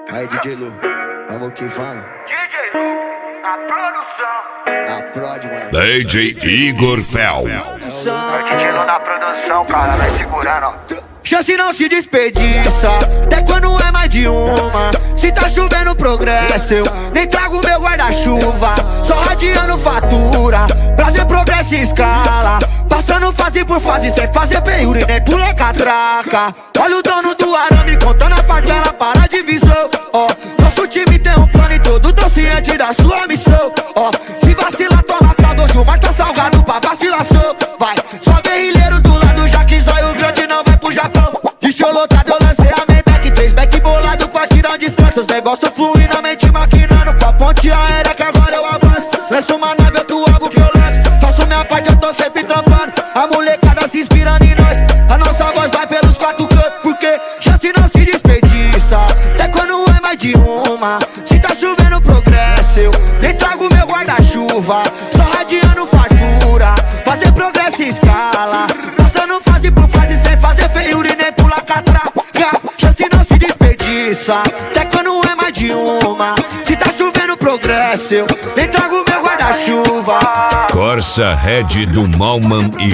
Aí, DJ Lu, vamos que vamos. DJ Lu, na produção. Na prod, mano. DJ Igor Fel. DJ Lu na produção, cara, vai segurando, ó. Chance não se desperdiça, até quando é mais de uma. Se tá chovendo progresso, eu nem trago meu guarda-chuva. Só radiando fatura, prazer, progresso em escala. Passando fase por fase, sem fazer feiura e nem pula catraca. Olha o dono do arame contando a favela para a divisão. Ó, nosso time tem um plano e todo tão ciente da sua missão. Ó, se vacilar toma caldo, hoje o mar tá salgado pra vacilação. Vai, só guerrilheiro do lado, já que zóio grande não vai pro Japão. De show lotado eu lancei a Maybach, 3 back bolado pra tirar um descanso. Os negócios fluem na mente maquinando com a ponte aérea que agora eu avanço. Lanço uma nave, outro álbum que eu lanço. Faço minha parte, eu tô sempre trampando. A molecada se inspirando em nós. A nossa voz vai pelos 4 cantos, porque chance não se desperdiça, até quando é mais de uma. Se tá chovendo progresso, eu nem trago meu guarda-chuva. Só radiando fartura, fazer progresso em escala. Passando fase por fase, sem fazer feiura e nem pula catraca. Chance não se desperdiça, até quando é mais de uma. Se tá chovendo progresso, eu nem trago meu guarda-chuva. Corsa Red do Malman e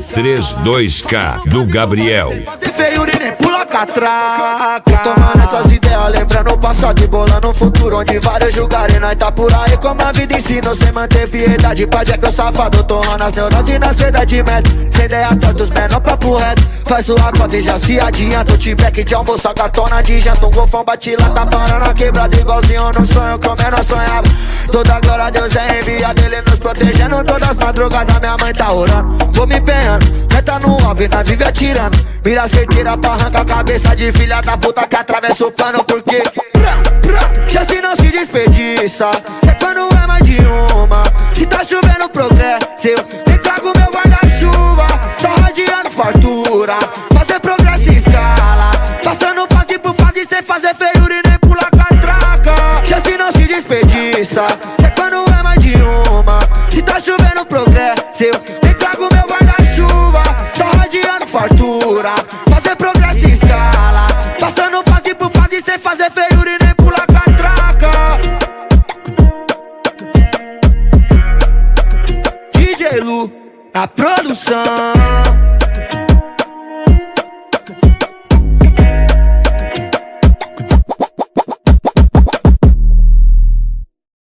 G32K do Gabriel. Fazer feiura e nem pula catraca. Tô tomando essas ideias, lembrando o passado e bolando um futuro onde vários julgarem. Nós tá por aí como a vida ensina, sem manter fiedade. Pai é que eu safado, torrando as neuroses na seda de médio. Sem ideia tantos menor papo reto. Faz sua conta e já se adianta. O T-Back de almoço, a gatona de janta. Um golfão bate lá, tá parando a quebrada igualzinho no sonho que eu menos sonhava. Toda glória a Deus é enviado, ele nos protegendo. Todas as madrugadas minha mãe tá orando. Vou me empenhando, meta no alvo e nós vive atirando. Mira certeira pra arrancar a cabeça de filha da puta que atravessa o pano. Porque chance não se desperdiça, é quando é mais de uma. Se tá chovendo progresso, eu nem trago meu guarda-chuva. Só radiando fartura, fazer progresso em escala. Passando fase por fase, sem fazer feiura e nem pula catraca. Chance não se desperdiça, é quando é mais de uma. Se tá chovendo progresso, eu nem trago meu guarda-chuva. Só radiando fartura, fazer progresso em escala. Passando fase por fase, sem fazer feiura e nem pula catraca. DJ Lu, a produção.